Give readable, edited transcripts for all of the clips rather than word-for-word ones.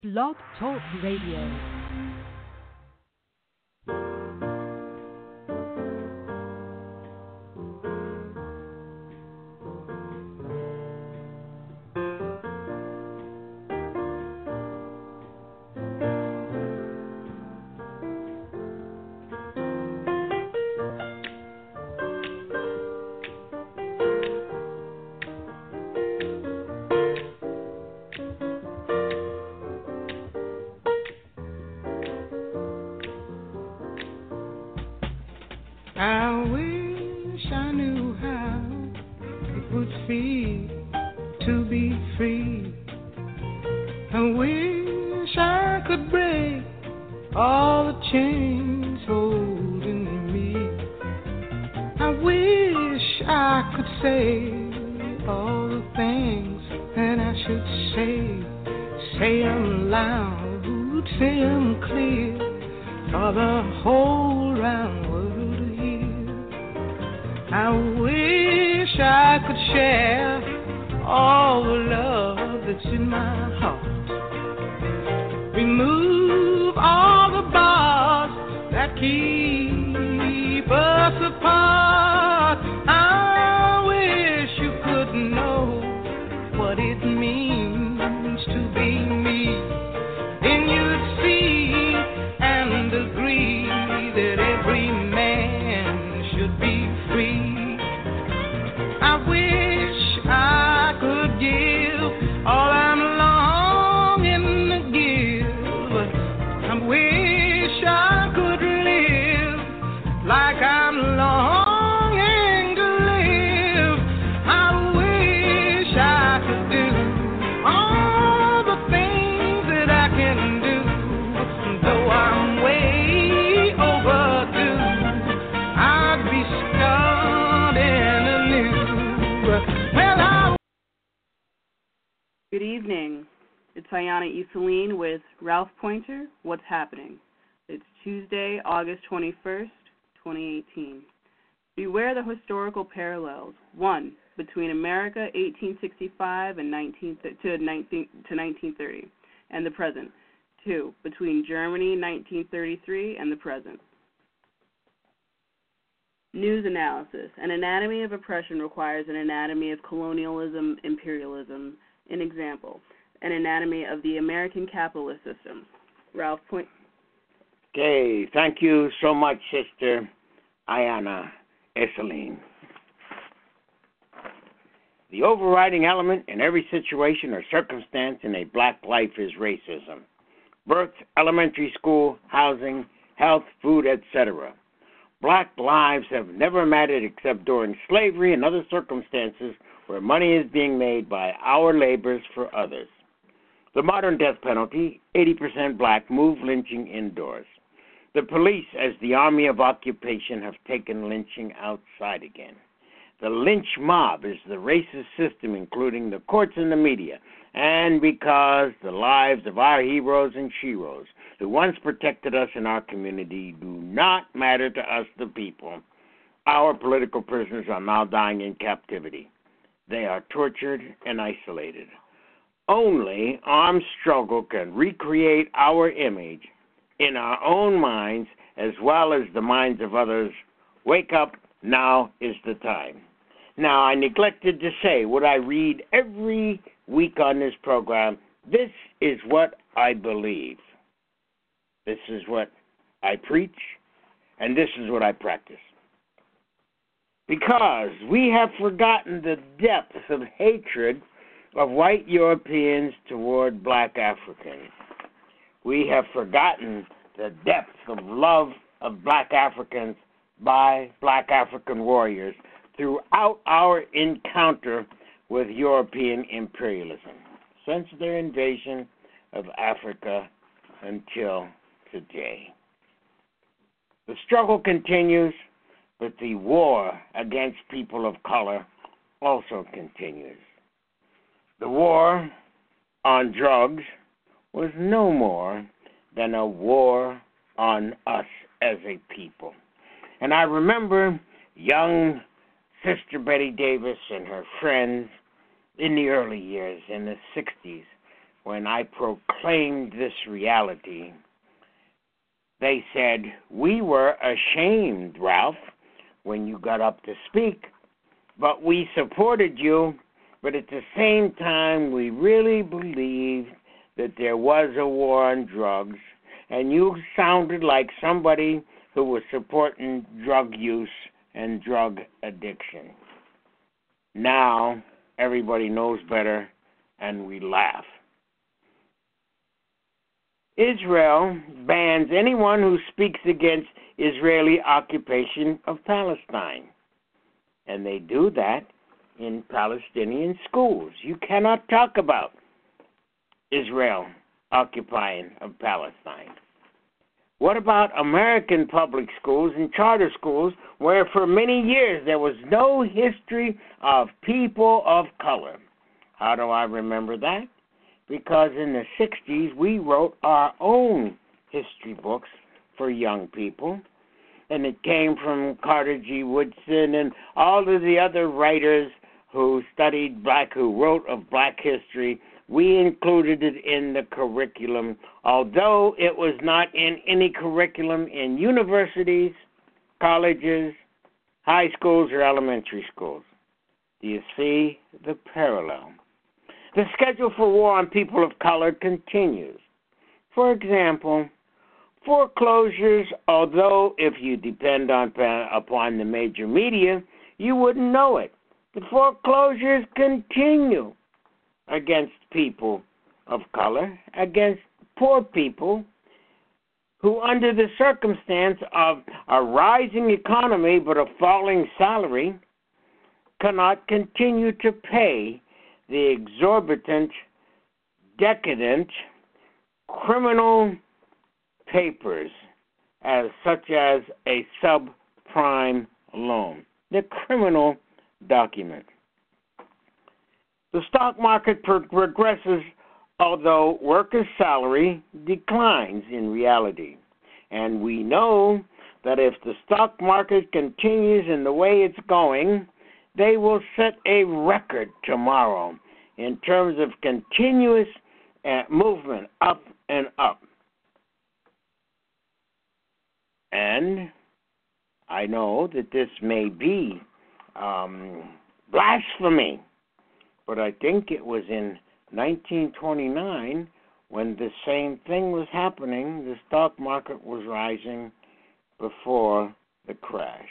Blog Talk Radio. Good evening. It's Ayana Iseline with Ralph Pointer, What's Happening? It's Tuesday, August 21st, 2018. Beware the historical parallels. 1. Between America 1865 and 1930 and the present. 2. Between Germany 1933 and the present. News analysis. An anatomy of oppression requires an anatomy of colonialism, imperialism. An example, an anatomy of the American capitalist system. Ralph Point. Okay, thank you so much, Sister Ayana Iseline. The overriding element in every situation or circumstance in a black life is racism. Birth, elementary school, housing, health, food, etc. Black lives have never mattered except during slavery and other circumstances where money is being made by our labors for others. The modern death penalty, 80% black, move lynching indoors. The police, as the army of occupation, have taken lynching outside again. The lynch mob is the racist system, including the courts and the media, and because the lives of our heroes and sheroes, who once protected us in our community, do not matter to us, the people, our political prisoners are now dying in captivity. They are tortured and isolated. Only armed struggle can recreate our image in our own minds as well as the minds of others. Wake up, now is the time. Now, I neglected to say what I read every week on this program. This is what I believe. This is what I preach, and this is what I practice. Because we have forgotten the depths of hatred of white Europeans toward black Africans. We have forgotten the depths of love of black Africans by black African warriors throughout our encounter with European imperialism, since their invasion of Africa until today. The struggle continues, but the war against people of color also continues. The war on drugs was no more than a war on us as a people. And I remember young Sister Betty Davis and her friends in the early years, in the 60s, when I proclaimed this reality, they said, "We were ashamed, Ralph, when you got up to speak, but we supported you, but at the same time, we really believed that there was a war on drugs, and you sounded like somebody who was supporting drug use and drug addiction." Now, everybody knows better, and we laugh. Israel bans anyone who speaks against Israeli occupation of Palestine. And they do that in Palestinian schools. You cannot talk about Israel occupying of Palestine. What about American public schools and charter schools where for many years there was no history of people of color? How do I remember that? Because in the 60s we wrote our own history books for young people, and it came from Carter G. Woodson and all of the other writers who studied black, who wrote of black history. We included it in the curriculum, although it was not in any curriculum in universities, colleges, high schools, or elementary schools. Do you see the parallel? The schedule for war on people of color continues. For example, foreclosures, although if you depend upon the major media, you wouldn't know it. The foreclosures continue against people of color, against poor people who, under the circumstance of a rising economy but a falling salary, cannot continue to pay the exorbitant, decadent, criminal papers such as a subprime loan, the criminal document. The stock market progresses, although workers' salary declines in reality. And we know that if the stock market continues in the way it's going, they will set a record tomorrow in terms of continuous movement up and up. And I know that this may be blasphemy, but I think it was in 1929 when the same thing was happening. The stock market was rising before the crash.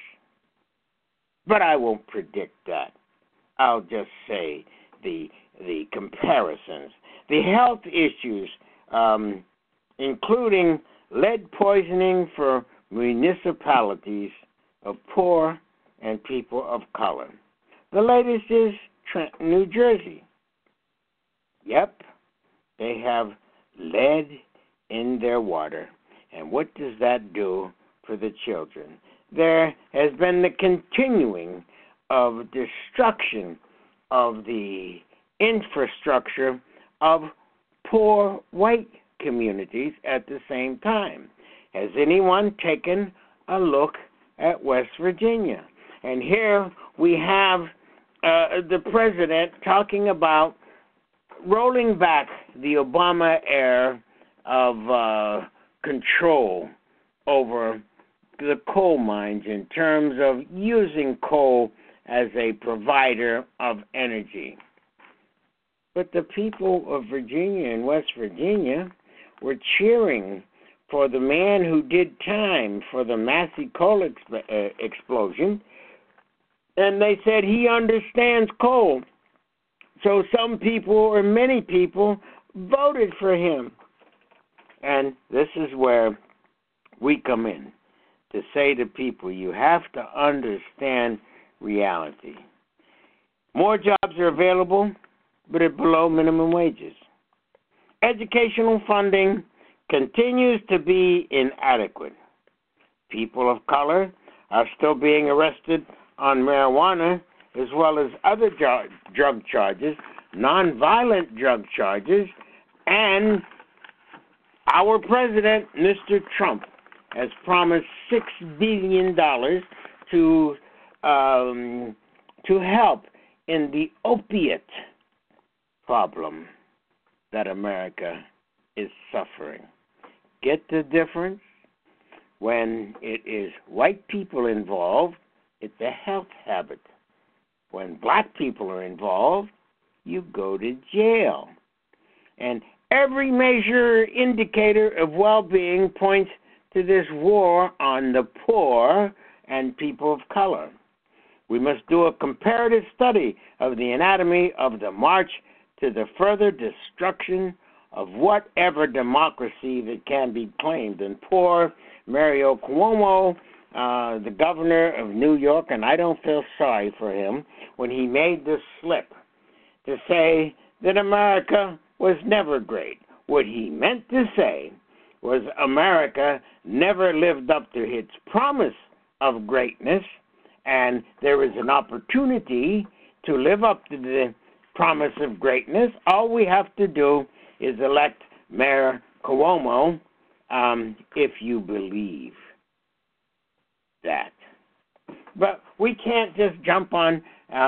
But I won't predict that. I'll just say the comparisons. The health issues, including lead poisoning for municipalities of poor and people of color. The latest is Trenton, New Jersey. Yep, they have lead in their water. And what does that do for the children? There has been the continuing of destruction of the infrastructure of poor white communities at the same time. Has anyone taken a look at West Virginia? And here we have the president talking about rolling back the Obama era of control over the coal mines in terms of using coal as a provider of energy. But the people of Virginia and West Virginia were cheering for the man who did time for the Massey coal explosion, and they said he understands coal. So some people, or many people, voted for him. And this is where we come in, to say to people, you have to understand reality. More jobs are available, but at below minimum wages. Educational funding continues to be inadequate. People of color are still being arrested on marijuana as well as other drug charges, nonviolent drug charges, and our president, Mr. Trump, has promised $6 billion to help in the opiate problem. that America is suffering. Get the difference? When it is white people involved, it's a health habit. When black people are involved, you go to jail. And every measure indicator of well-being points to this war on the poor and people of color. We must do a comparative study of the anatomy of the march to the further destruction of whatever democracy that can be claimed. And poor Mario Cuomo, the governor of New York, and I don't feel sorry for him, when he made this slip to say that America was never great. What he meant to say was America never lived up to its promise of greatness, and there is an opportunity to live up to the promise of greatness. All we have to do is elect Mayor Cuomo, if you believe that. But we can't just jump on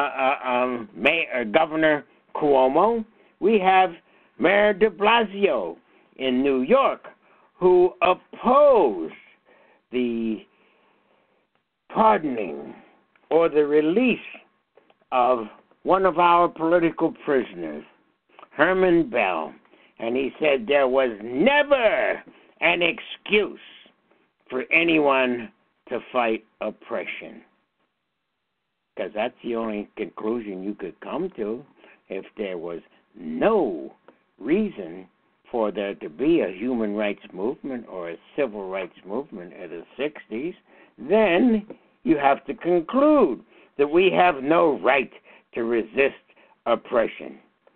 Governor Cuomo. We have Mayor de Blasio in New York, who opposed the pardoning or the release of one of our political prisoners, Herman Bell. And he said there was never an excuse for anyone to fight oppression. Because that's the only conclusion you could come to. If there was no reason for there to be a human rights movement or a civil rights movement in the 60s, then you have to conclude that we have no right to resist oppression.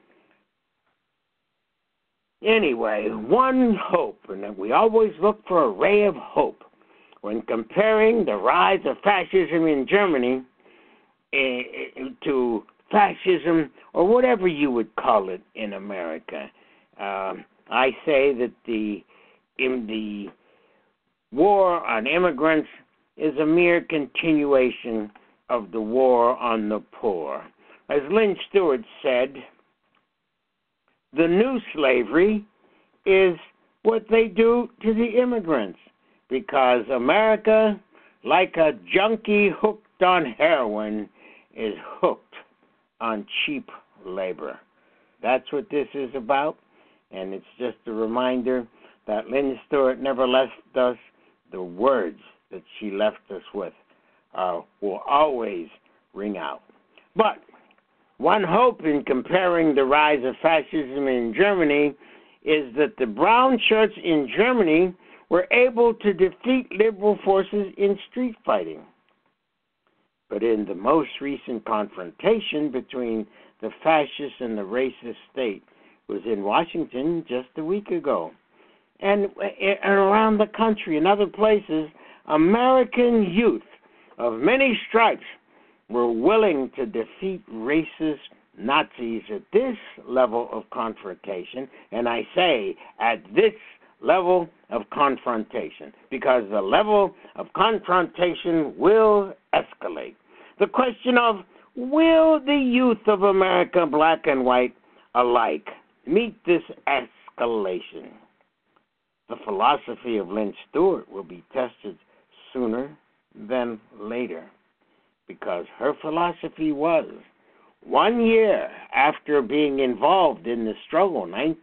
Anyway, one hope, and we always look for a ray of hope when comparing the rise of fascism in Germany to fascism, or whatever you would call it in America. I say that the war on immigrants is a mere continuation of the war on the poor. As Lynn Stewart said, the new slavery is what they do to the immigrants, because America, like a junkie hooked on heroin, is hooked on cheap labor. That's what this is about, and it's just a reminder that Lynn Stewart never left us. The words that she left us with will always ring out. But one hope in comparing the rise of fascism in Germany is that the brown shirts in Germany were able to defeat liberal forces in street fighting. But in the most recent confrontation between the fascist and the racist state was in Washington just a week ago. And around the country and other places, American youth of many stripes were willing to defeat racist Nazis at this level of confrontation. And I say at this level of confrontation, because the level of confrontation will escalate. The question of, will the youth of America, black and white alike, meet this escalation? The philosophy of Lynn Stewart will be tested sooner than later, because her philosophy was, 1 year after being involved in the struggle,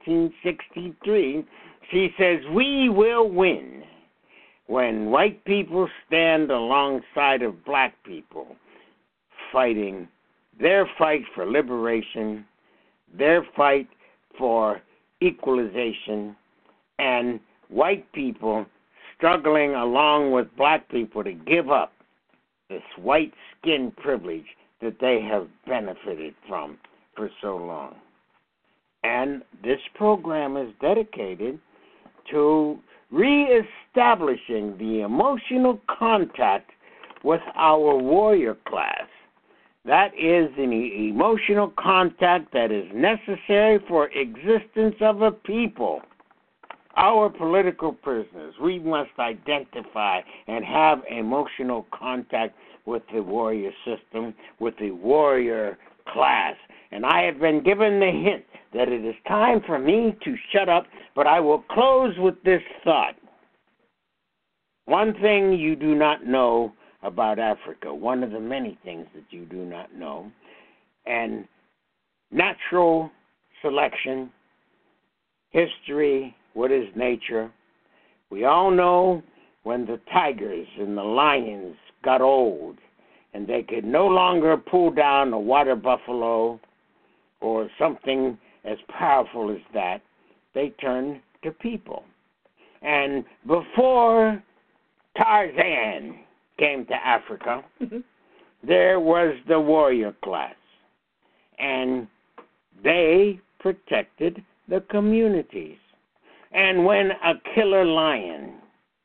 1963, she says, we will win when white people stand alongside of black people, fighting their fight for liberation, their fight for equalization, and white people struggling along with black people to give up this white skin privilege that they have benefited from for so long. And this program is dedicated to reestablishing the emotional contact with our warrior class. That is an emotional contact that is necessary for existence of a people. Our political prisoners, we must identify and have emotional contact with the warrior system, with the warrior class. And I have been given the hint that it is time for me to shut up, but I will close with this thought. One thing you do not know about Africa, one of the many things that you do not know, and natural selection, history, what is nature. We all know when the tigers and the lions got old and they could no longer pull down a water buffalo or something as powerful as that, they turned to people. And before Tarzan came to Africa, there was the warrior class, and they protected the communities. And when a killer lion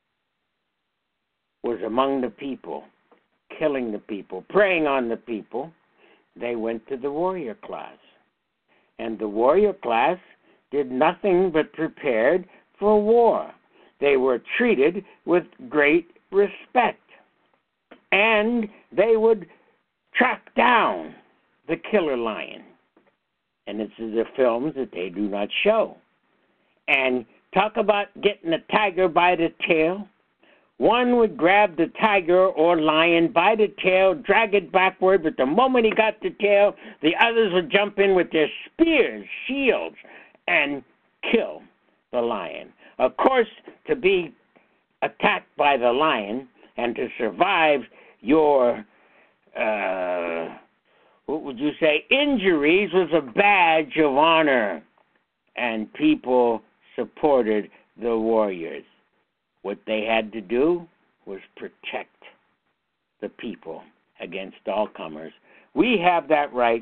was among the people, killing the people, preying on the people, they went to the warrior class. And the warrior class did nothing but prepared for war. They were treated with great respect. And they would track down the killer lion. And it's the films that they do not show. And talk about getting a tiger by the tail. One would grab the tiger or lion by the tail, drag it backward, but the moment he got the tail, the others would jump in with their spears, shields, and kill the lion. Of course, to be attacked by the lion and to survive your, injuries was a badge of honor, and people supported the warriors. What they had to do was protect the people against all comers. We have that right,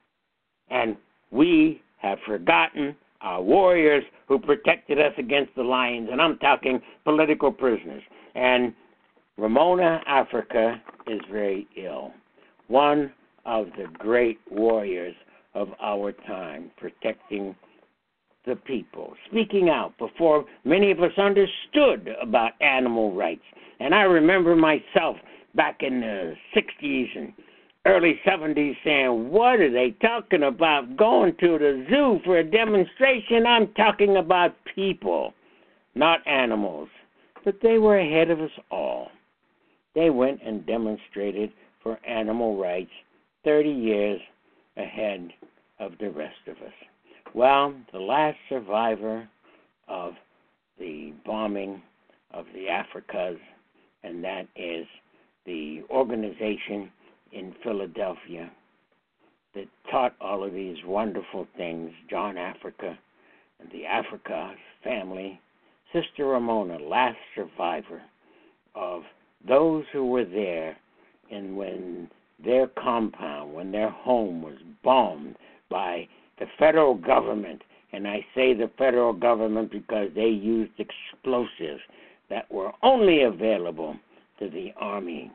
and we have forgotten our warriors who protected us against the lions, and I'm talking political prisoners. And Ramona Africa is very ill. One of the great warriors of our time, protecting the people, speaking out before many of us understood about animal rights. And I remember myself back in the 60s and early 70s saying, what are they talking about going to the zoo for a demonstration? I'm talking about people, not animals. But they were ahead of us all. They went and demonstrated for animal rights 30 years ahead of the rest of us. Well, the last survivor of the bombing of the Africas, and that is the organization in Philadelphia that taught all of these wonderful things, John Africa and the Africa family, Sister Ramona, last survivor of those who were there, and when their compound, when their home was bombed by the federal government, and I say the federal government because they used explosives that were only available to the Army.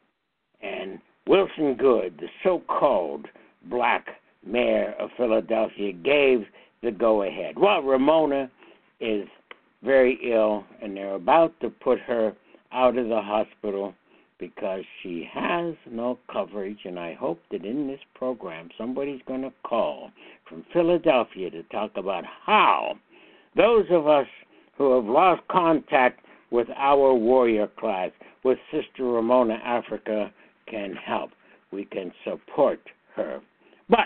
And Wilson Goode, the so-called black mayor of Philadelphia, gave the go-ahead. Well, Ramona is very ill, and they're about to put her out of the hospital because she has no coverage, and I hope that in this program somebody's going to call from Philadelphia to talk about how those of us who have lost contact with our warrior class, with Sister Ramona Africa, can help. We can support her. But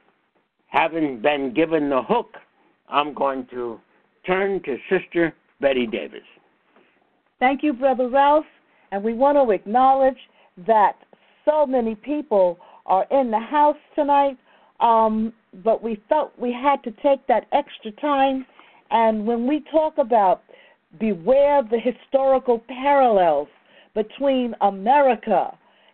having been given the hook, I'm going to turn to Sister Betty Davis. Thank you, Brother Ralph. And we want to acknowledge that so many people are in the house tonight, but we felt we had to take that extra time. And when we talk about beware the historical parallels between America,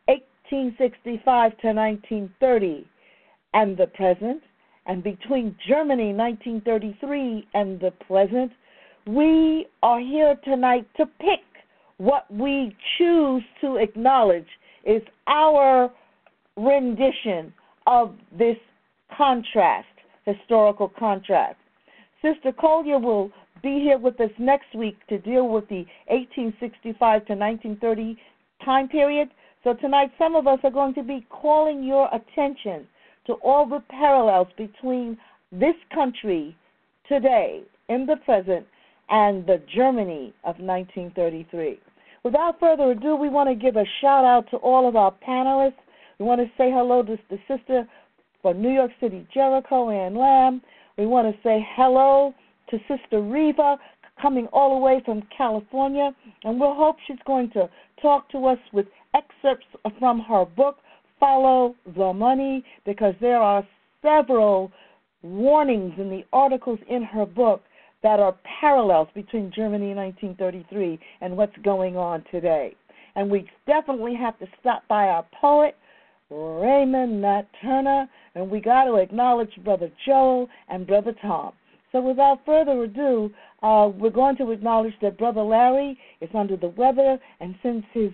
1865 to 1930, and the present, and between Germany, 1933, and the present, we are here tonight to pick what we choose to acknowledge is our rendition of this contrast, historical contrast. Sister Collier will be here with us next week to deal with the 1865 to 1930 time period. So tonight some of us are going to be calling your attention to all the parallels between this country today, in the present, and the Germany of 1933. Without further ado, we want to give a shout-out to all of our panelists. We want to say hello to the sister from New York City, Jericho, Ann Lamb. We want to say hello to Sister Reva, coming all the way from California, and we'll hope she's going to talk to us with excerpts from her book, Follow the Money, because there are several warnings in the articles in her book that are parallels between Germany in 1933 and what's going on today. And we definitely have to stop by our poet, Raymond Nat Turner, and we got to acknowledge Brother Joel and Brother Tom. So without further ado, we're going to acknowledge that Brother Larry is under the weather and sends his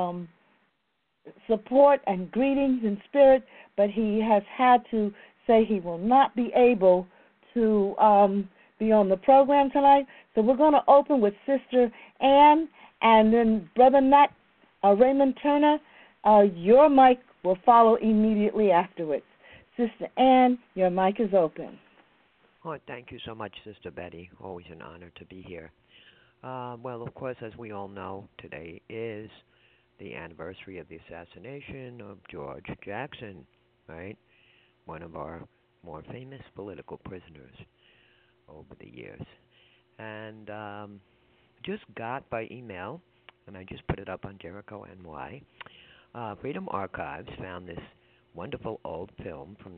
support and greetings in spirit, but he has had to say he will not be able to be on the program tonight. So we're going to open with Sister Ann and then Brother Nat, Raymond Turner. Your mic will follow immediately afterwards. Sister Ann, your mic is open. Oh, thank you so much, Sister Betty. Always an honor to be here. Well, of course, as we all know, today is the anniversary of the assassination of George Jackson, right? One of our more famous political prisoners over the years. And just got by email, and I just put it up on Jericho NY, Freedom Archives found this wonderful old film from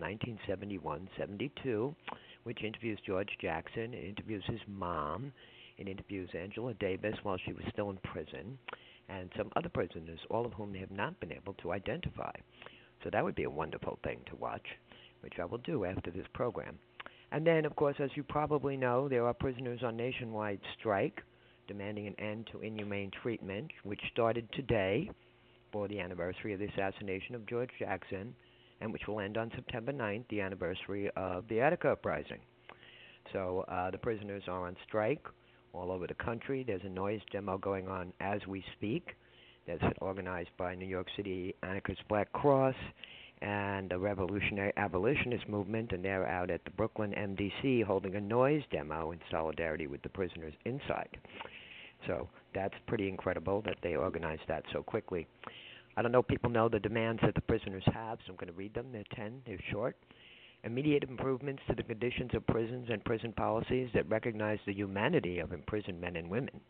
1971-72, which interviews George Jackson. It interviews his mom. It interviews Angela Davis while she was still in prison, and some other prisoners, all of whom they have not been able to identify. So that would be a wonderful thing to watch, which I will do after this program. And then, of course, as you probably know, there are prisoners on nationwide strike demanding an end to inhumane treatment, which started today for the anniversary of the assassination of George Jackson, and which will end on September 9th, the anniversary of the Attica Uprising. So the prisoners are on strike all over the country. There's a noise demo going on as we speak that's organized by New York City Anarchist Black Cross and the Revolutionary Abolitionist Movement, and they're out at the Brooklyn MDC holding a noise demo in solidarity with the prisoners inside. So that's pretty incredible that they organized that so quickly. I don't know if people know the demands that the prisoners have, so I'm going to read them. They're 10. They're short. Immediate improvements to the conditions of prisons and prison policies that recognize the humanity of imprisoned men and women.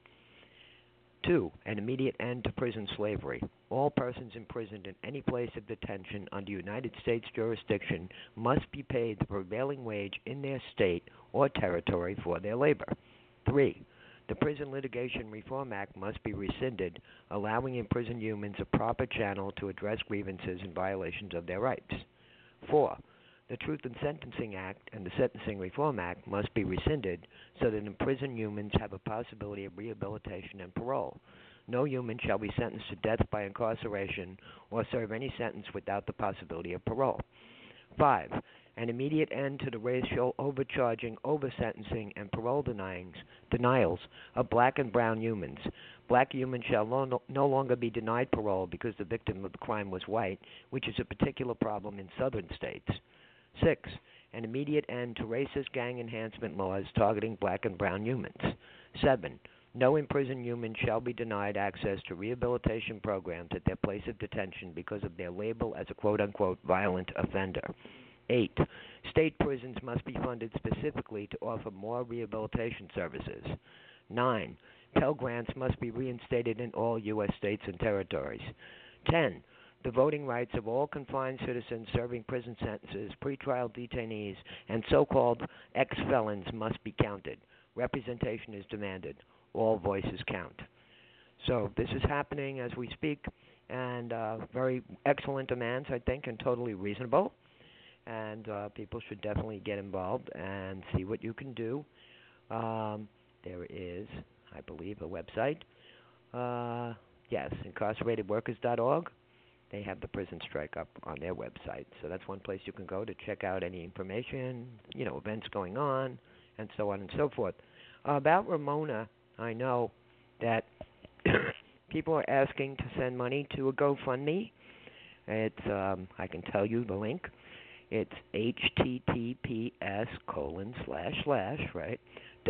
2, an immediate end to prison slavery. All persons imprisoned in any place of detention under United States jurisdiction must be paid the prevailing wage in their state or territory for their labor. 3, the Prison Litigation Reform Act must be rescinded, allowing imprisoned humans a proper channel to address grievances and violations of their rights. 4, the Truth in Sentencing Act and the Sentencing Reform Act must be rescinded so that imprisoned humans have a possibility of rehabilitation and parole. No human shall be sentenced to death by incarceration or serve any sentence without the possibility of parole. 5, an immediate end to the racial overcharging, oversentencing, and parole denials of black and brown humans. Black humans shall no longer be denied parole because the victim of the crime was white, which is a particular problem in southern states. 6, an immediate end to racist gang enhancement laws targeting black and brown humans. 7, no imprisoned human shall be denied access to rehabilitation programs at their place of detention because of their label as a quote-unquote violent offender. 8, state prisons must be funded specifically to offer more rehabilitation services. 9, Pell Grants must be reinstated in all U.S. states and territories. 10, the voting rights of all confined citizens serving prison sentences, pretrial detainees, and so-called ex-felons must be counted. Representation is demanded. All voices count. So this is happening as we speak, and very excellent demands, I think, and totally reasonable. And people should definitely get involved and see what you can do. There is, I believe, a website. Yes, incarceratedworkers.org. They have the prison strike up on their website. So that's one place you can go to check out any information, events going on, and so on and so forth. About Ramona, I know that people are asking to send money to a GoFundMe. It's I can tell you the link. It's https:// right,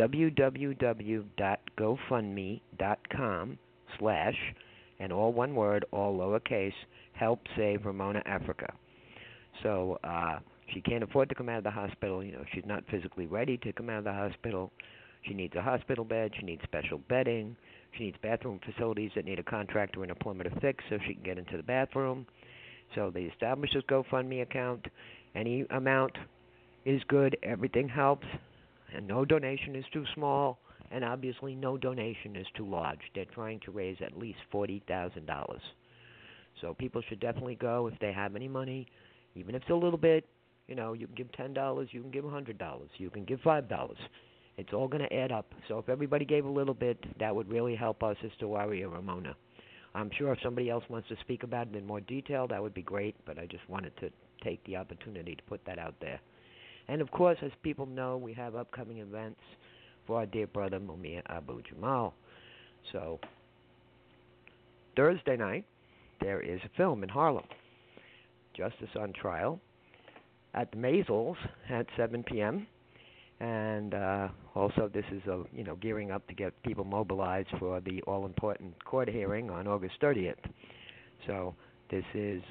www.gofundme.com/ and all one word, all lowercase, help save Ramona Africa. So she can't afford to come out of the hospital. She's not physically ready to come out of the hospital. She needs a hospital bed. She needs special bedding. She needs bathroom facilities that need a contractor and a plumber to fix so she can get into the bathroom. So they established this GoFundMe account. Any amount is good. Everything helps. And no donation is too small. And obviously no donation is too large. They're trying to raise at least $40,000. So people should definitely go if they have any money, even if it's a little bit. You can give $10, you can give $100, you can give $5. It's all going to add up. So if everybody gave a little bit, that would really help us, Sister Warrior Ramona. I'm sure if somebody else wants to speak about it in more detail, that would be great, but I just wanted to take the opportunity to put that out there. And, of course, as people know, we have upcoming events for our dear brother, Mumia Abu Jamal. So Thursday night, there is a film in Harlem, Justice on Trial, at the Maisels at 7 p.m., and also this is gearing up to get people mobilized for the all-important court hearing on August 30th. So this is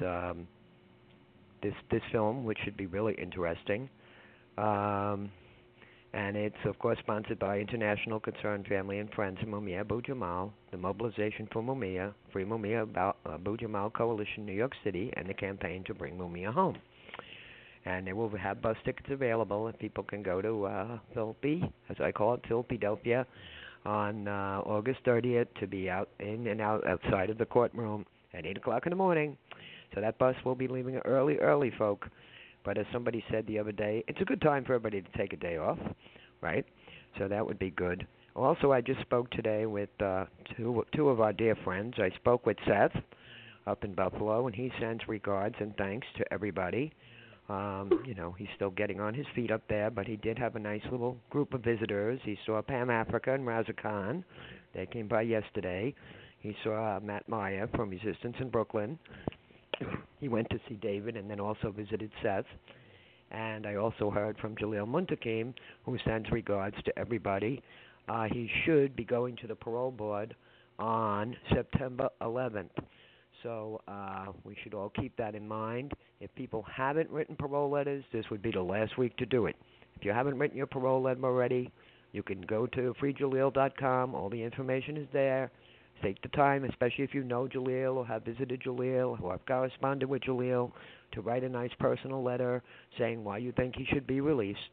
this film, which should be really interesting, and it's of course sponsored by International Concerned Family and Friends of Mumia Abu Jamal, the Mobilization for Mumia, Free Mumia Abu Jamal Coalition, New York City, and the campaign to bring Mumia home. And they will have bus tickets available if people can go to Philly, as I call it, Philadelphia, on August 30th to be out in and out outside of the courtroom at 8 o'clock in the morning. So that bus will be leaving early, folk. But as somebody said the other day, it's a good time for everybody to take a day off, right? So that would be good. Also, I just spoke today with two of our dear friends. I spoke with Seth up in Buffalo, and he sends regards and thanks to everybody. He's still getting on his feet up there, but he did have a nice little group of visitors. He saw Pam Africa and Raza Khan. They came by yesterday. He saw Matt Meyer from Resistance in Brooklyn. He went to see David and then also visited Seth. And I also heard from Jaleel Muntakim, who sends regards to everybody. He should be going to the parole board on September 11th. So we should all keep that in mind. If people haven't written parole letters, this would be the last week to do it. If you haven't written your parole letter already, you can go to freejaleel.com. All the information is there. Take the time, especially if you know Jaleel or have visited Jaleel or have corresponded with Jaleel, to write a nice personal letter saying why you think he should be released,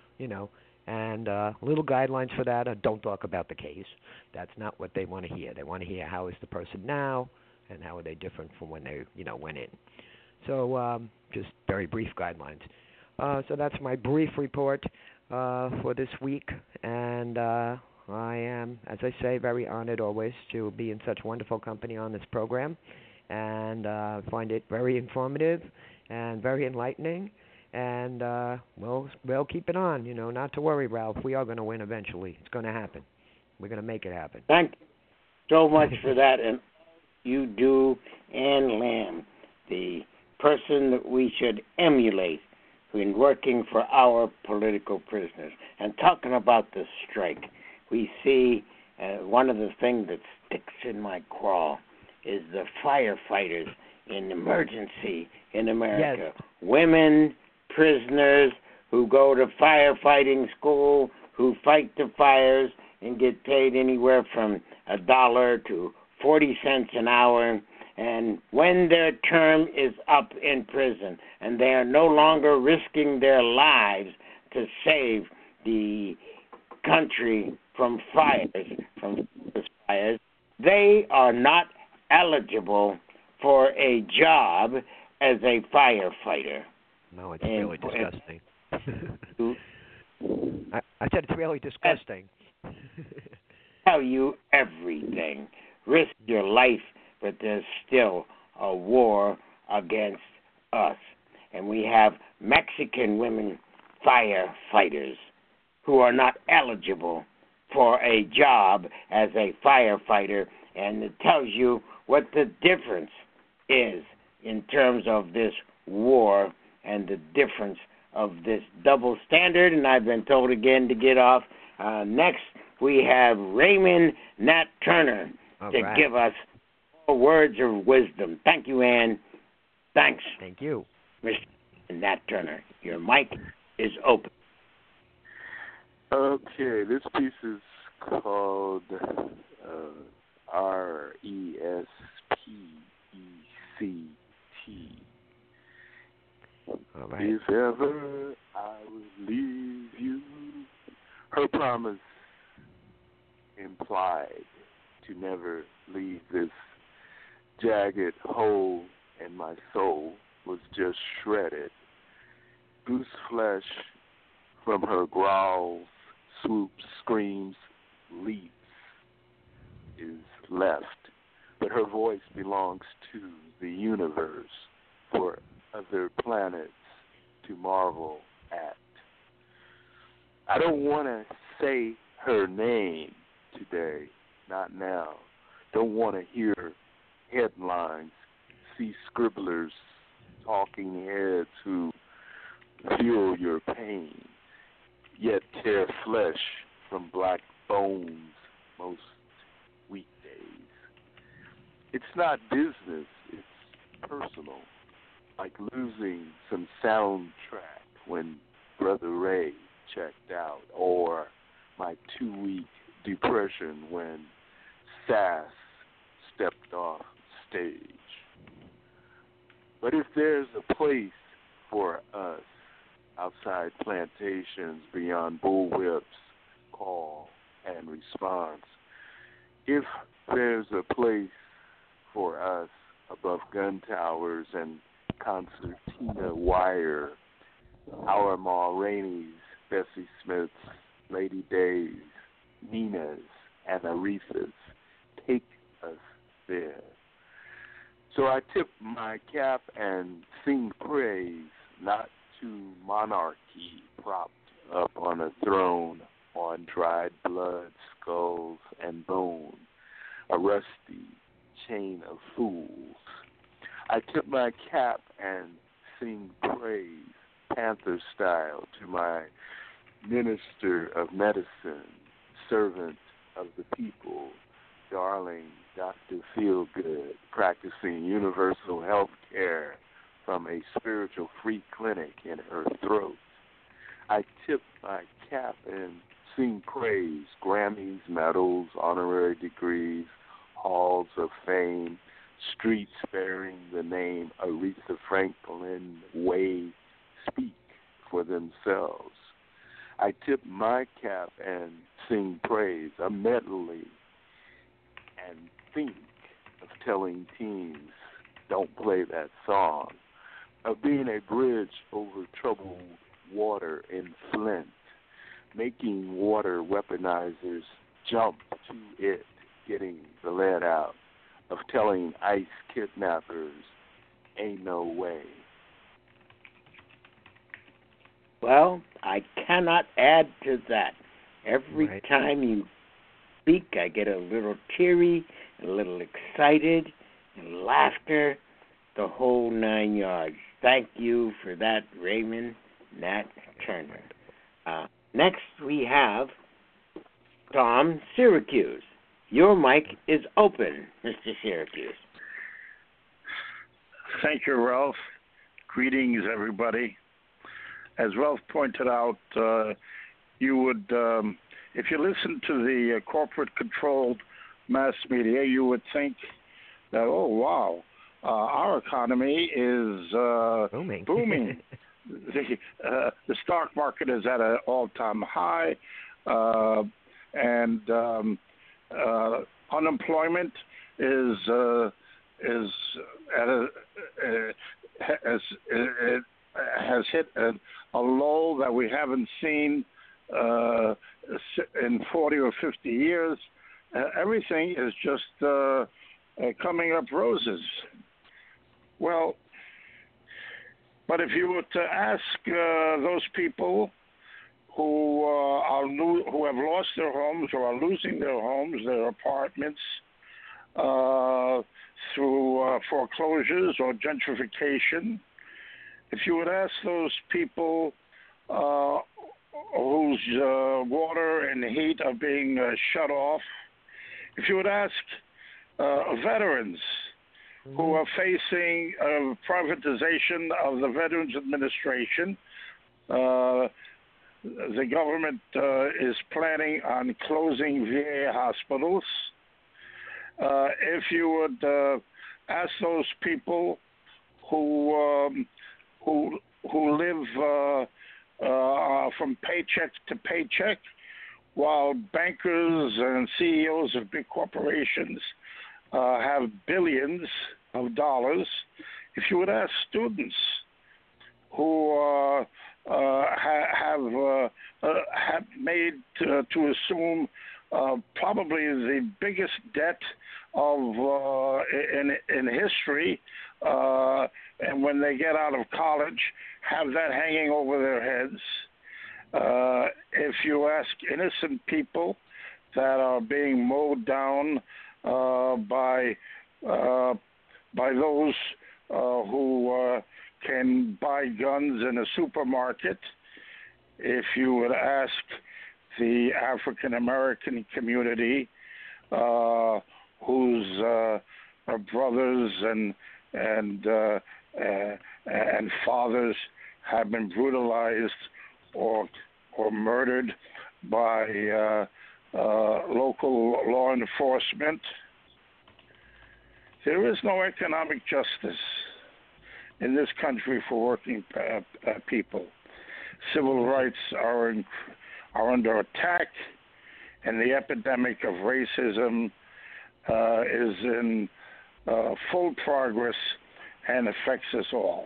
and little guidelines for that are don't talk about the case. That's not what they want to hear. They want to hear how is the person now, and how are they different from when they, went in. So just very brief guidelines. So that's my brief report for this week, and I am, as I say, very honored always to be in such wonderful company on this program, and find it very informative and very enlightening, and we'll keep it on, not to worry, Ralph. We are going to win eventually. It's going to happen. We're going to make it happen. Thank you so much for that, and you do, Ann Lamb, the person that we should emulate in working for our political prisoners. And talking about the strike, we see one of the things that sticks in my craw is the firefighters in emergency in America. Yes. Women, prisoners who go to firefighting school, who fight the fires and get paid anywhere from $1 to 40 cents an hour, and when their term is up in prison and they are no longer risking their lives to save the country from fires, they are not eligible for a job as a firefighter. No, it's really disgusting. I said it's really disgusting. Tell you everything. Risk your life, but there's still a war against us. And we have Mexican women firefighters who are not eligible for a job as a firefighter, and it tells you what the difference is in terms of this war and the difference of this double standard, and I've been told again to get off. Next, we have Raymond Nat Turner to give us words of wisdom. Thank you, Ann. Thanks. Thank you. Mr. Nat Turner, your mic is open. Okay, this piece is called R-E-S-P-E-C-T. All right. If ever I would leave you, her promise implied to never leave this jagged hole in my soul was just shredded. Goose flesh from her growls, swoops, screams, leaps is left, but her voice belongs to the universe for other planets to marvel at. I don't want to say her name today, not now. Don't want to hear headlines, see scribblers, talking heads who fuel your pain, yet tear flesh from black bones most weekdays. It's not business, it's personal, like losing some soundtrack when Brother Ray checked out, or my 2-week depression when Sass stepped off stage. But if there's a place for us outside plantations beyond bullwhips, call and response, if there's a place for us above gun towers and concertina wire, our Ma Rainey's, Bessie Smith's, Lady Days, Nina's, and Aretha's, take us there. So I tip my cap and sing praise, not to monarchy propped up on a throne on dried blood, skulls, and bone, a rusty chain of fools. I tip my cap and sing praise, Panther style, to my minister of medicine, servant of the people, darling Dr. Feelgood, practicing universal health care from a spiritual free clinic in her throat. I tip my cap and sing praise, Grammys, medals, honorary degrees, halls of fame, streets bearing the name Aretha Franklin way speak for themselves. I tip my cap and sing praise, a medley, and think of telling teens, don't play that song, of being a bridge over troubled water in Flint, making water weaponizers jump to it, getting the lead out, of telling ICE kidnappers, ain't no way. Well, I cannot add to that. Every time you speak, I get a little teary, a little excited, and laughter, the whole 9 yards. Thank you for that, Raymond Nat Turner. Next, we have Tom Syracuse. Your mic is open, Mr. Syracuse. Thank you, Ralph. Greetings, everybody. As Ralph pointed out, you would, if you listen to the corporate-controlled mass media, you would think that, oh, wow, our economy is booming. The stock market is at an all-time high, and unemployment is at has hit a low that we haven't seen in 40 or 50 years. Everything is just coming up roses. Well, but if you were to ask those people who who have lost their homes or are losing their homes, their apartments, through foreclosures or gentrification, if you would ask those people whose water and heat are being shut off, if you would ask veterans who are facing privatization of the Veterans Administration, the government is planning on closing VA hospitals. If you would ask those people who live from paycheck to paycheck, while bankers and CEOs of big corporations have billions of dollars, if you would ask students who have made to assume probably the biggest debt of in history, and when they get out of college, have that hanging over their heads. If you ask innocent people that are being mowed down by those who can buy guns in a supermarket, if you would ask the African American community whose brothers and fathers have been brutalized or murdered by local law enforcement, there is no economic justice in this country for working people. Civil rights are under attack, and the epidemic of racism is in full progress and affects us all.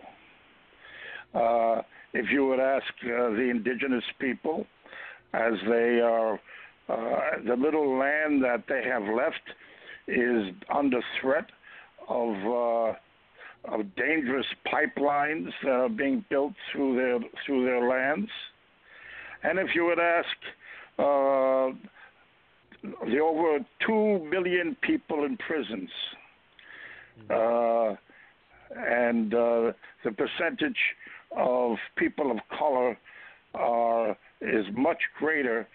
If you would ask the indigenous people, as they are, the little land that they have left is under threat of dangerous pipelines that are being built through their lands. And if you would ask the over 2 million people in prisons, and the percentage of people of color is much greater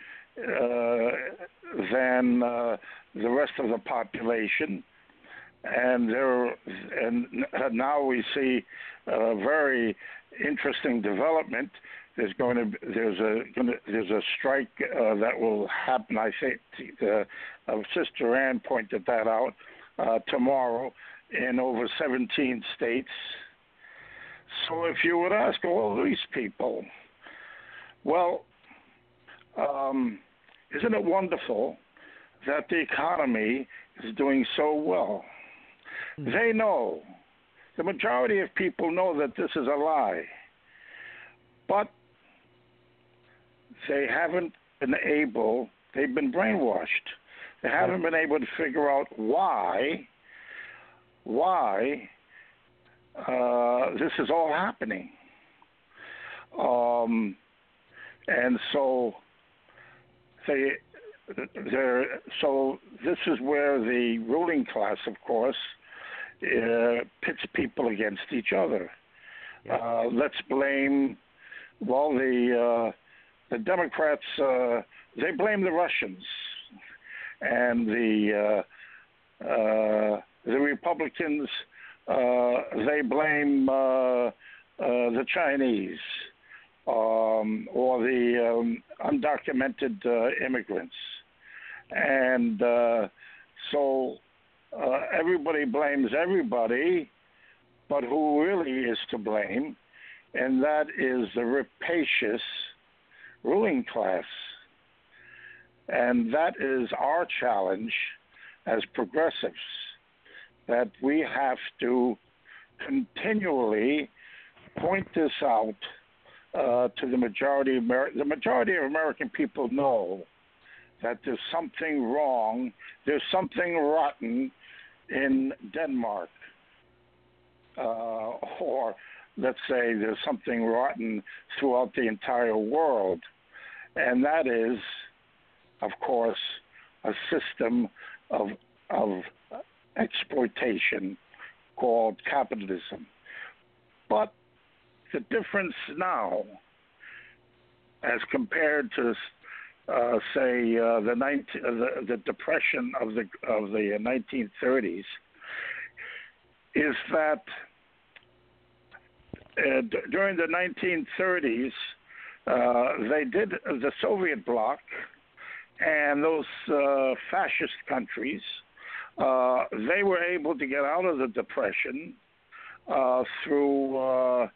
than the rest of the population, and now we see a very interesting development. There's a strike that will happen. I think Sister Ann pointed that out tomorrow in over 17 states. So if you would ask all these people, well, isn't it wonderful that the economy is doing so well? They know, the majority of people know that this is a lie, but they haven't been able, they've been brainwashed. They haven't been able to figure out why this is all happening. And so so this is where the ruling class, of course, pits people against each other. Let's blame, well, the Democrats, they blame the Russians, and the Republicans, they blame the Chinese or the undocumented immigrants. And so everybody blames everybody, but who really is to blame? And that is the rapacious ruling class. And that is our challenge as progressives, that we have to continually point this out to the majority of the majority of American people know that there's something wrong, there's something rotten in Denmark, or let's say there's something rotten throughout the entire world, and that is, of course, a system of exploitation called capitalism. But the difference now, as compared to, say, the depression of the 1930s, is that during the 1930s, the Soviet bloc and those fascist countries, they were able to get out of the depression through,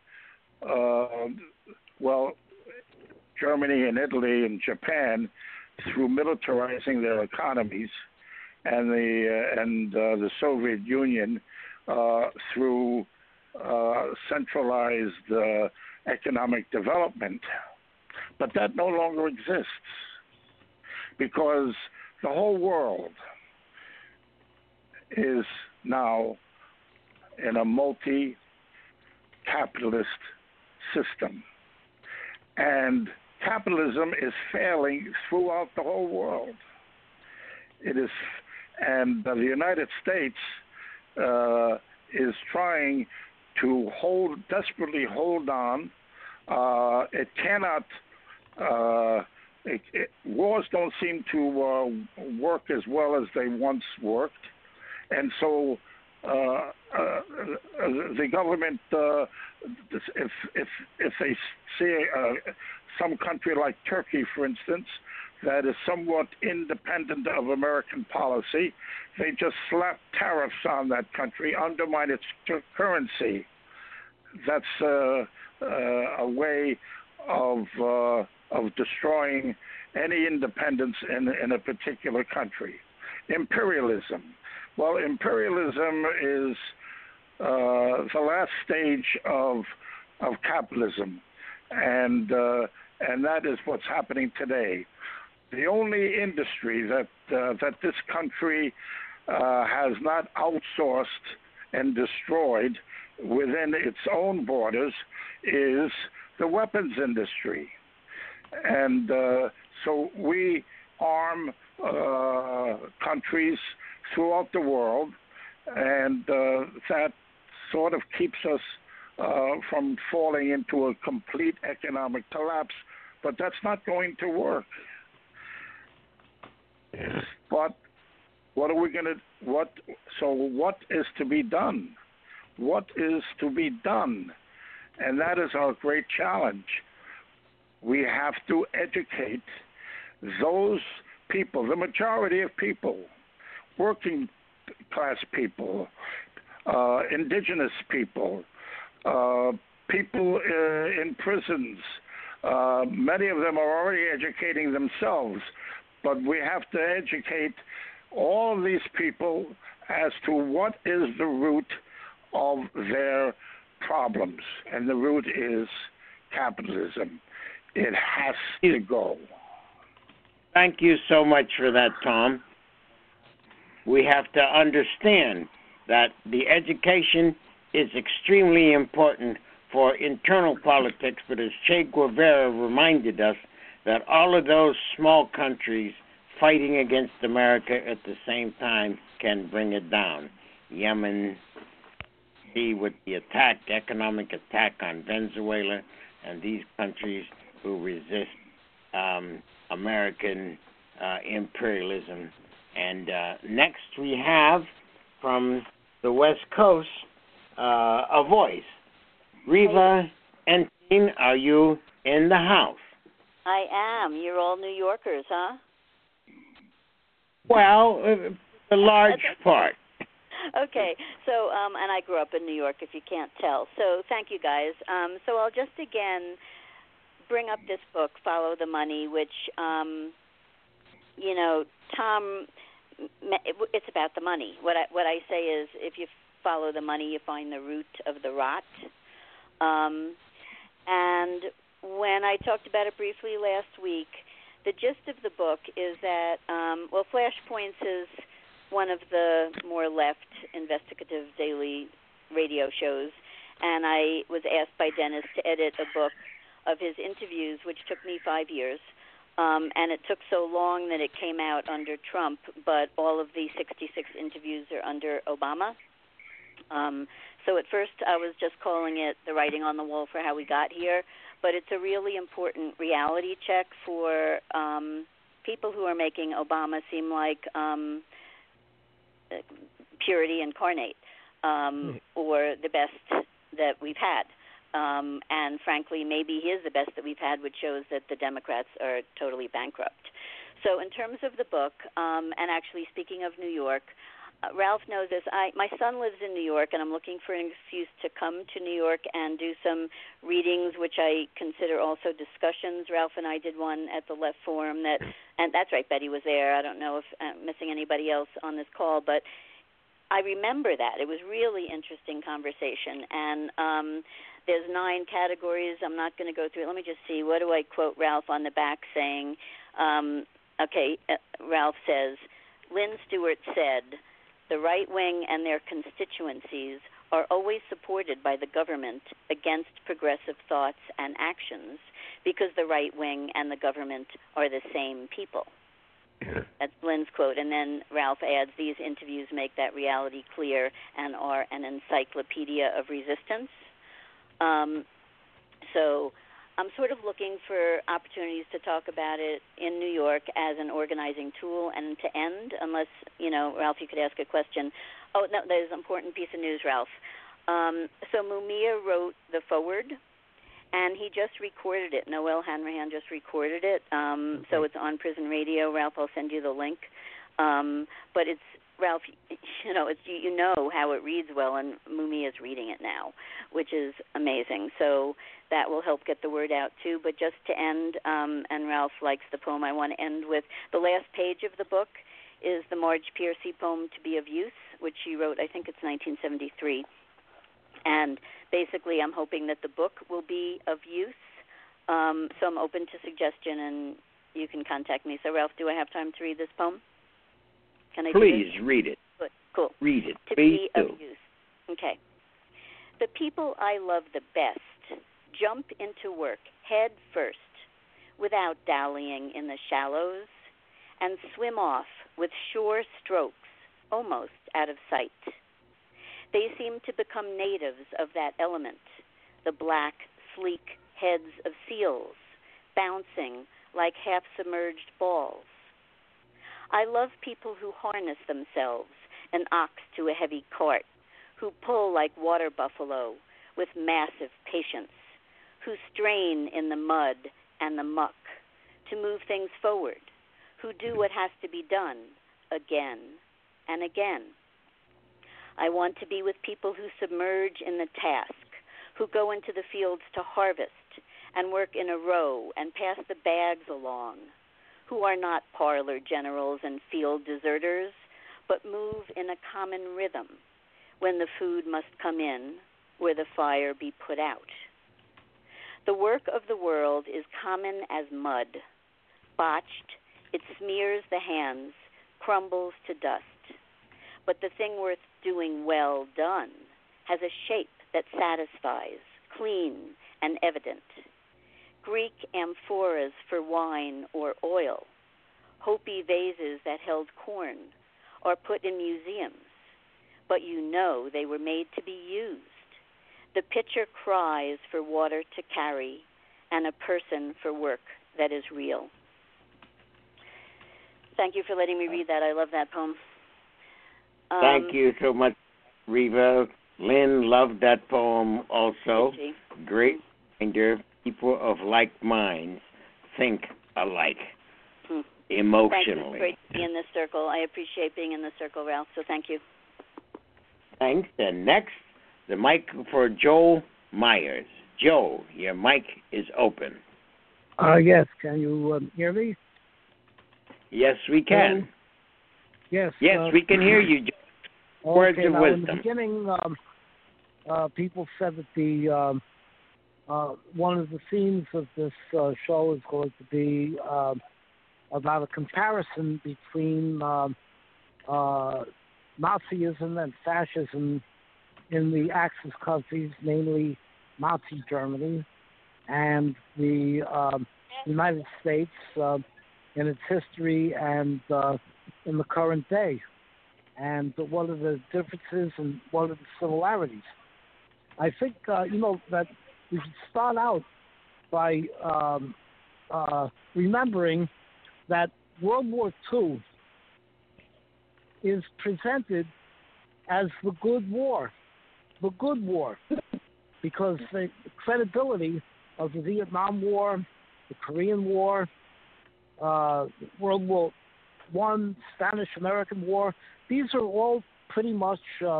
Germany and Italy and Japan, through militarizing their economies, and the Soviet Union through centralized economic development. But that no longer exists, because the whole world is now in a multi-capitalist system. And capitalism is failing throughout the whole world. It is, and the United States is trying to desperately hold on. It cannot. Wars don't seem to work as well as they once worked, and so the government, if they see some country like Turkey, for instance, that is somewhat independent of American policy, they just slap tariffs on that country, undermine its currency. That's a way of destroying any independence in a particular country. Imperialism. Well, imperialism is the last stage of capitalism, and that is what's happening today. The only industry that this country has not outsourced and destroyed within its own borders is the weapons industry. And so we arm countries throughout the world, and that sort of keeps us from falling into a complete economic collapse. But that's not going to work. But what are we going to? So what is to be done? What is to be done? And that is our great challenge. We have to educate those people, the majority of people, working class people, indigenous people, people in prisons. Many of them are already educating themselves, but we have to educate all of these people as to what is the root of their problems. And the root is capitalism. It has to go. Thank you so much for that, Tom. We have to understand that the education is extremely important for internal politics, but as Che Guevara reminded us, that all of those small countries fighting against America at the same time can bring it down. Yemen, with the economic attack on Venezuela, and these countries who resist American imperialism. And next we have from the West Coast a voice. Riva and Dean, are you in the house? I am. You're all New Yorkers, huh? Well, a large part. Okay, so, and I grew up in New York, if you can't tell. So thank you, guys. So I'll just, again, bring up this book, Follow the Money, which, Tom, it's about the money. What I say is, if you follow the money, you find the root of the rot. And when I talked about it briefly last week, the gist of the book is that, Flashpoints is one of the more left investigative daily radio shows, and I was asked by Dennis to edit a book of his interviews, which took me 5 years, and it took so long that it came out under Trump, but all of the 66 interviews are under Obama. So at first I was just calling it the writing on the wall for how we got here, but it's a really important reality check for people who are making Obama seem like purity incarnate, or the best that we've had. And frankly, maybe he is the best that we've had, which shows that the Democrats are totally bankrupt. So in terms of the book, and actually speaking of New York, Ralph knows this. My son lives in New York, and I'm looking for an excuse to come to New York and do some readings, which I consider also discussions. Ralph and I did one at the Left Forum, and that's right, Betty was there. I don't know if I'm missing anybody else on this call, but I remember that. It was really interesting conversation, and there's 9 categories. I'm not going to go through it. Let me just see. What do I quote Ralph on the back saying? Ralph says, Lynn Stewart said, the right wing and their constituencies are always supported by the government against progressive thoughts and actions because the right wing and the government are the same people. That's Lynn's quote. And then Ralph adds, these interviews make that reality clear and are an encyclopedia of resistance. So I'm sort of looking for opportunities to talk about it in New York as an organizing tool. And to end, unless, Ralph, you could ask a question. Oh, no, there's an important piece of news, Ralph. So Mumia wrote the foreword, and he just recorded it. Noel Hanrahan just recorded it. So it's on Prison Radio. Ralph, I'll send you the link. But it's, Ralph, you know how it reads well, and Mumia is reading it now, which is amazing. So that will help get the word out, too. But just to end, and Ralph likes the poem, I want to end with the last page of the book is the Marge Piercy poem, To Be of Use, which she wrote, I think it's 1973. And basically I'm hoping that the book will be of use. So I'm open to suggestion, and you can contact me. So, Ralph, do I have time to read this poem? Can I Please read it. Good. Cool. Read it. To Please be do. of use. Okay. The people I love the best jump into work head first without dallying in the shallows and swim off with sure strokes almost out of sight. They seem to become natives of that element, the black, sleek heads of seals bouncing like half-submerged balls. I love people who harness themselves, an ox to a heavy cart, who pull like water buffalo with massive patience, who strain in the mud and the muck to move things forward, who do what has to be done again and again. I want to be with people who submerge in the task, who go into the fields to harvest and work in a row and pass the bags along, who are not parlor generals and field deserters, but move in a common rhythm when the food must come in, where the fire be put out. The work of the world is common as mud. Botched, it smears the hands, crumbles to dust. But the thing worth doing well done has a shape that satisfies, clean and evident. Greek amphoras for wine or oil, Hopi vases that held corn, are put in museums, but you know they were made to be used. The pitcher cries for water to carry, and a person for work that is real. Thank you for letting me read that. I love that poem. Thank you so much, Reva. Lynn loved that poem also. Great reminder. People of like minds think alike emotionally. Thank you. It's great to be in this circle. I appreciate being in this circle, Ralph, so thank you. Thanks. And next, the mic for Joe Myers. Joe, your mic is open. Yes. Can you hear me? Yes, we can. Yes. Yes, we can hear you, Joe. Words of wisdom. In the beginning, people said that the one of the themes of this show is going to be about a comparison between Nazism and fascism in the Axis countries, namely Nazi Germany, and the United States in its history and in the current day. and what are the differences and what are the similarities. I think, that we should start out by remembering that World War II is presented as the good war, because the credibility of the Vietnam War, the Korean War, World War I, Spanish-American War, these are all pretty much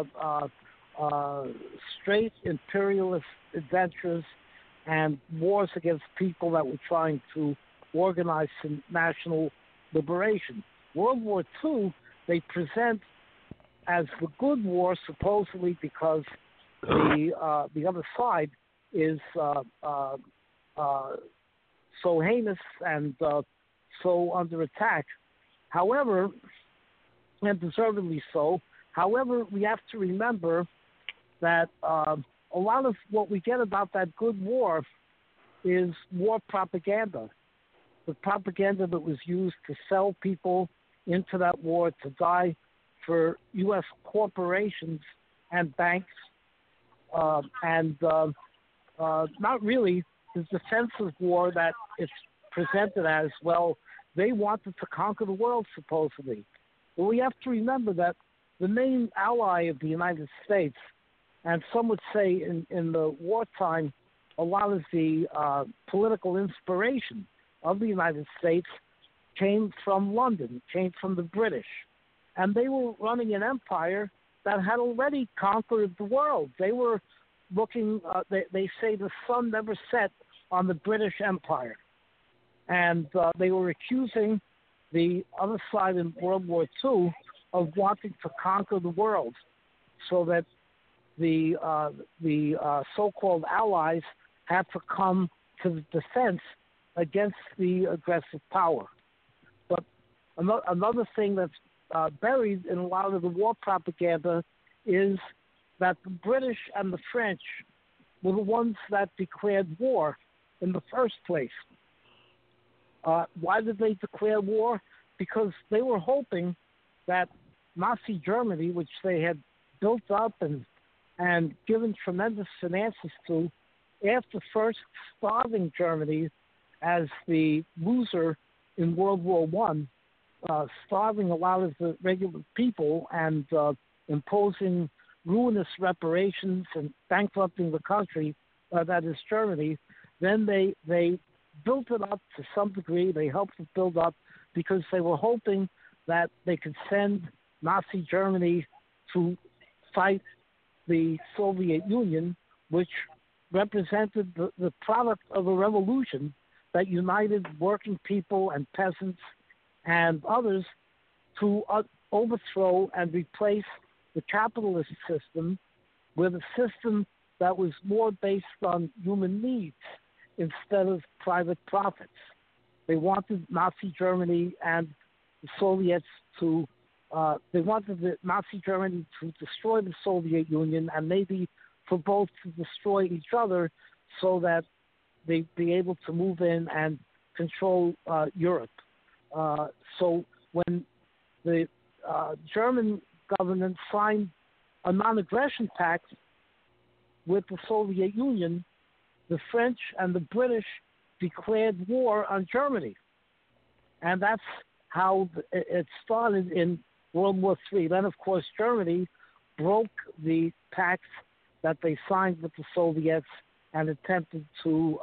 straight imperialist adventures and wars against people that were trying to organize some national liberation. World War II, they present as the good war, supposedly because the other side is so heinous and so under attack. However, and deservedly so. However, we have to remember that a lot of what we get about that good war is war propaganda. The propaganda that was used to sell people into that war to die for U.S. corporations and banks, and not really the defensive war that it's presented as. Well, they wanted to conquer the world, supposedly. But we have to remember that the main ally of the United States, and some would say in the wartime, a lot of the political inspiration of the United States came from London, came from the British. And they were running an empire that had already conquered the world. They were looking, they say the sun never set on the British Empire. And they were accusing the other side in World War II of wanting to conquer the world, so that the so-called allies had to come to the defense against the aggressive power. But another thing that's buried in a lot of the war propaganda is that the British and the French were the ones that declared war in the first place. Why did they declare war? Because they were hoping that Nazi Germany, which they had built up and given tremendous finances to, after first starving Germany as the loser in World War I, starving a lot of the regular people and imposing ruinous reparations and bankrupting the country, that is Germany, then they built it up to some degree. They helped it build up because they were hoping that they could send Nazi Germany to fight the Soviet Union, which represented the product of a revolution that united working people and peasants and others to overthrow and replace the capitalist system with a system that was more based on human needs instead of private profits. They wanted Nazi Germany and the Soviets to they wanted the Nazi Germany to destroy the Soviet Union, and maybe for both to destroy each other so that they'd be able to move in and control Europe. So when the German government signed a non-aggression pact with the Soviet Union, the French and the British declared war on Germany. And that's how it started in World War III. Then, of course, Germany broke the pact that they signed with the Soviets and attempted to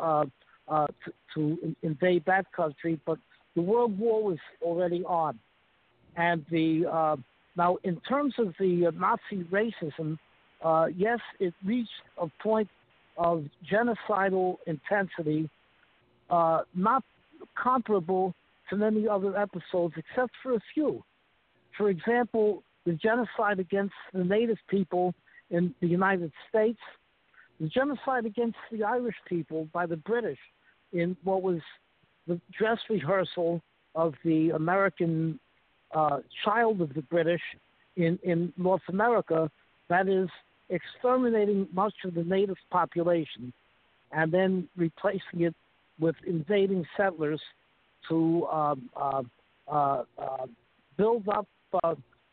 invade that country. But the World War was already on. And now, in terms of the Nazi racism, yes, it reached a point of genocidal intensity, not comparable to many other episodes, except for a few. For example, the genocide against the native people in the United States, the genocide against the Irish people by the British in what was the dress rehearsal of the American child of the British in North America, that is, exterminating much of the native population and then replacing it with invading settlers to build up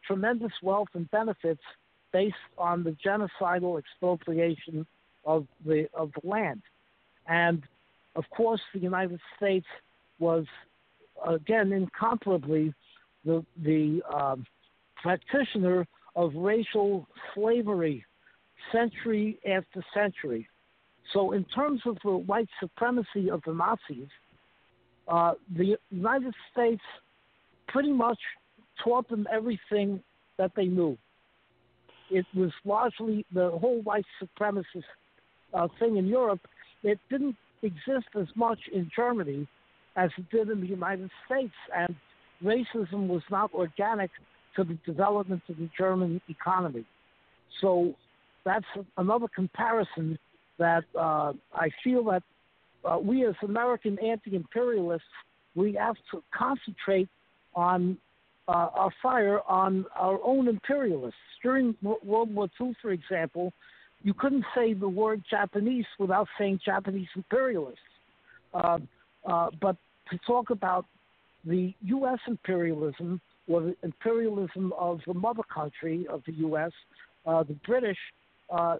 tremendous wealth and benefits based on the genocidal expropriation of the land. And, of course, the United States was, again, incomparably the practitioner of racial slavery century after century. So in terms of the white supremacy of the Nazis, the United States pretty much taught them everything that they knew. It was largely the whole white supremacist thing in Europe. It didn't exist as much in Germany as it did in the United States, and racism was not organic to the development of the German economy. So that's another comparison that I feel that we as American anti-imperialists, we have to concentrate on our fire on our own imperialists. During World War II, for example, you couldn't say the word Japanese without saying Japanese imperialists. But to talk about the U.S. imperialism, or the imperialism of the mother country of the U.S., the British, was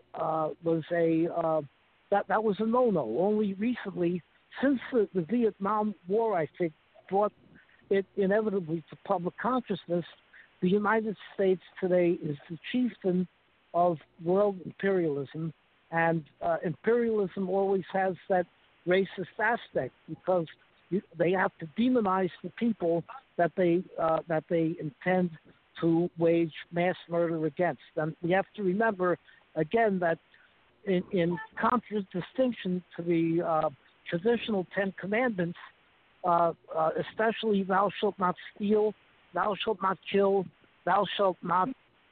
that was a no-no. Only recently, since the Vietnam War, I think, brought it inevitably to public consciousness, the United States today is the chieftain of world imperialism, and imperialism always has that racist aspect because they have to demonize the people that they intend to wage mass murder against. And we have to remember again that in contradistinction to the traditional Ten Commandments, especially thou shalt not steal, thou shalt not kill, thou shalt not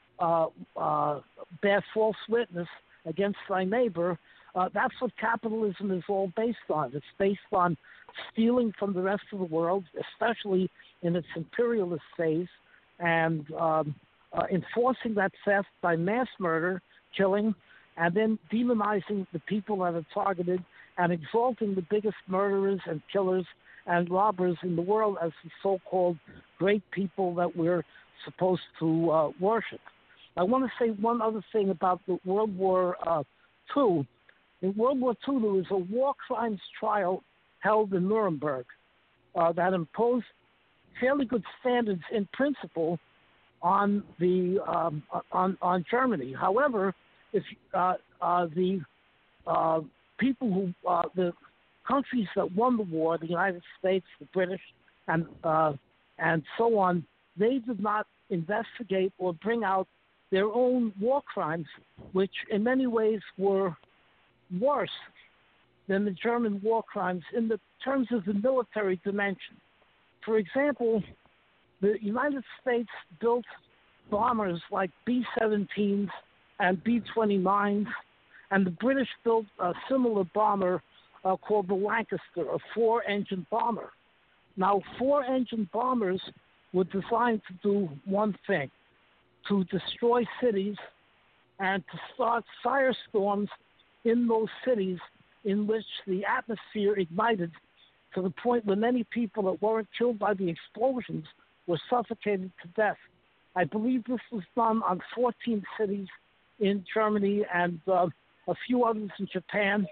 bear false witness against thy neighbor. That's what capitalism is all based on. It's based on stealing from the rest of the world, especially in its imperialist phase, and enforcing that theft by mass murder, killing, and then demonizing the people that are targeted and exalting the biggest murderers and killers and robbers in the world as the so-called great people that we're supposed to worship. I want to say one other thing about the World War II. In World War II, there was a war crimes trial held in Nuremberg that imposed fairly good standards in principle on the on Germany. However, if the people who the countries that won the war, the United States, the British, and so on, they did not investigate or bring out their own war crimes, which in many ways were worse than the German war crimes in the terms of the military dimension. For example, the United States built bombers like B-17s and B-29s, and the British built a similar bomber called the Lancaster, a four-engine bomber. Now, four-engine bombers were designed to do one thing, to destroy cities and to start firestorms in those cities in which the atmosphere ignited to the point where many people that weren't killed by the explosions were suffocated to death. I believe this was done on 14 cities in Germany and a few others in Japan.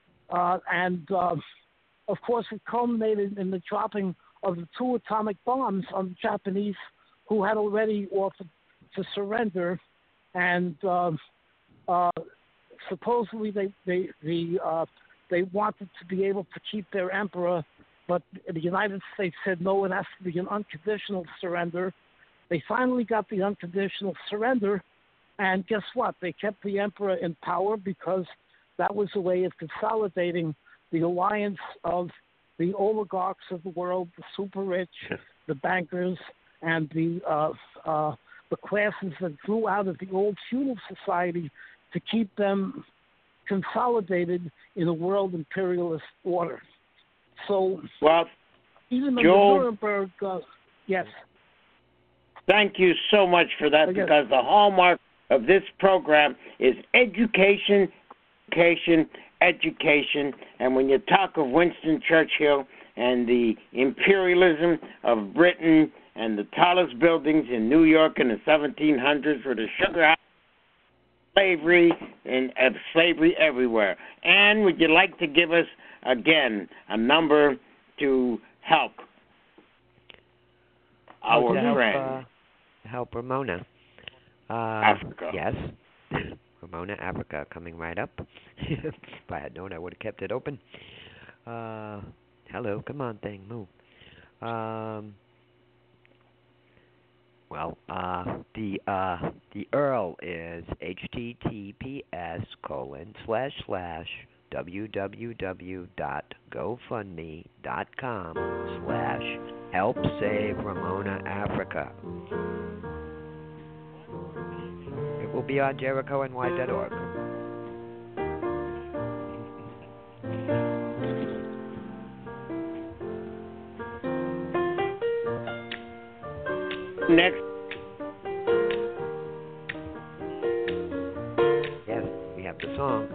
Of course, it culminated in the dropping of the 2 atomic bombs on the Japanese, who had already offered to surrender. And supposedly they wanted to be able to keep their emperor, but the United States said, no, it has to be an unconditional surrender. They finally got the unconditional surrender, and guess what? They kept the emperor in power because that was a way of consolidating the alliance of the oligarchs of the world, the super rich, the bankers, and the classes that grew out of the old feudal society to keep them consolidated in a world imperialist order. So, well, even in Joel, Nuremberg, yes. Thank you so much for that, because the hallmark of this program is education, education, education. And when you talk of Winston Churchill and the imperialism of Britain and the tallest buildings in New York in the 1700s were the sugar house, slavery, and slavery everywhere. And would you like to give us, again, a number to help our friend? Help Ramona. Africa. Yes. Ramona, Africa, coming right up. If I had known, I would have kept it open. Hello, come on, thing, move. Well, the URL is https://www.gofundme.com/help-save-Ramona-Africa. It will be on JerichoNY.org. Next. Yes, we have the song.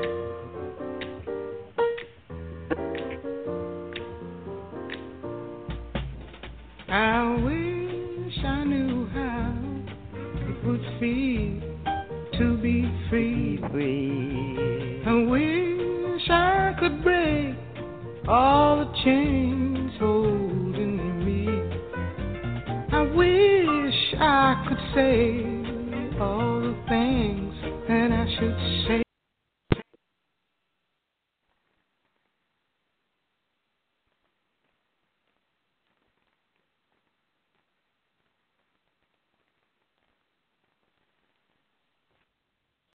I wish I knew how it would feel to be free. I wish I could break all the chains holding me. I wish I could say